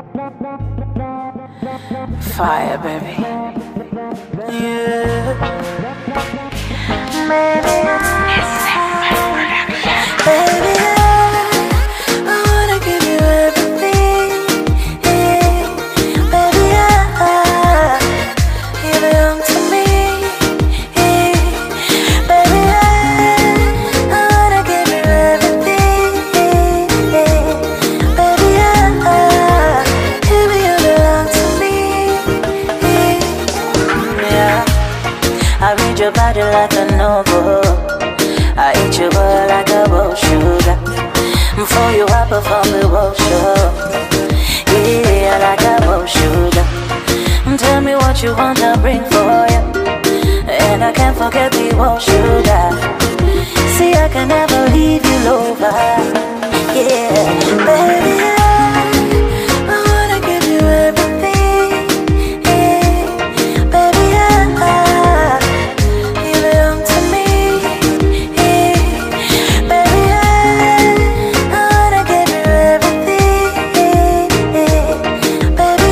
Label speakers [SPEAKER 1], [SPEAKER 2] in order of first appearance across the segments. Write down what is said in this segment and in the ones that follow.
[SPEAKER 1] Fire, baby. Yeah. Baby, I wanna give you everything. Yeah. Baby, you belong to me. Yeah. Baby, I wanna give you everything. Yeah. Baby, you belong to me. Yeah. I read your body like a novel. I eat your boy like a bowl sugar. For you I perform the bowl show. Yeah, like a bowl sugar. Tell me what you want, I'll bring for you. And I can't forget the bowl sugar. See, I can never leave you over. Yeah, baby, I wanna give you everything. Yeah, baby, you belong to me. Yeah, baby, I wanna give you everything. Yeah, baby,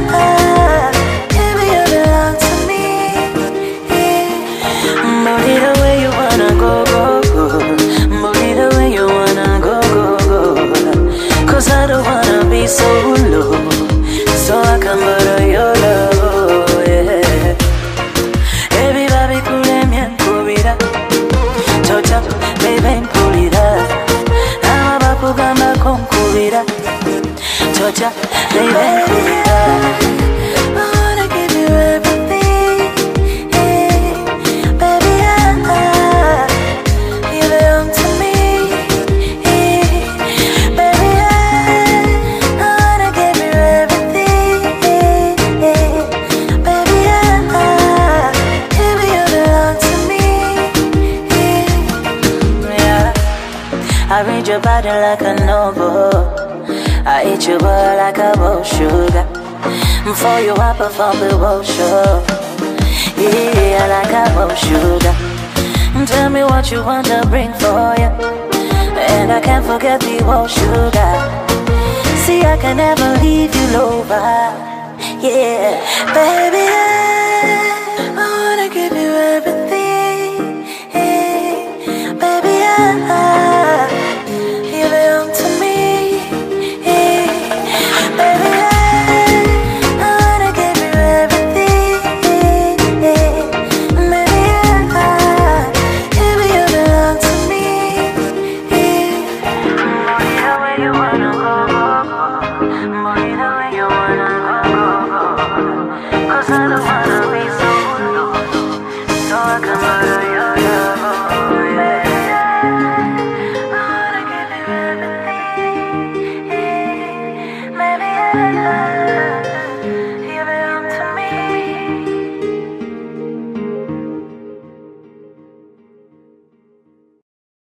[SPEAKER 1] you belong to me. Yeah, booty the way you wanna go, go, go. Booty the way you wanna go, go, go. 'Cause I don't wanna be so low, so I can borrow your love, yeah. Baby, baby, kule mien kubira. Chocha, baby, kulira. Ama bakugamba konkubira. Chocha, baby, kulira. I wanna give you everything. Yeah. Baby, you belong to me. Yeah. Baby, I wanna give you everything. Yeah. Baby, you belong to me. Yeah. I read your body like a novel. I eat your boy like a bowl sugar. For you I perform the bowl show. Yeah, like a bowl sugar. Tell me what you want, I'll bring for you. And I can't forget the bowl sugar. See, I can never leave you over. Yeah, baby,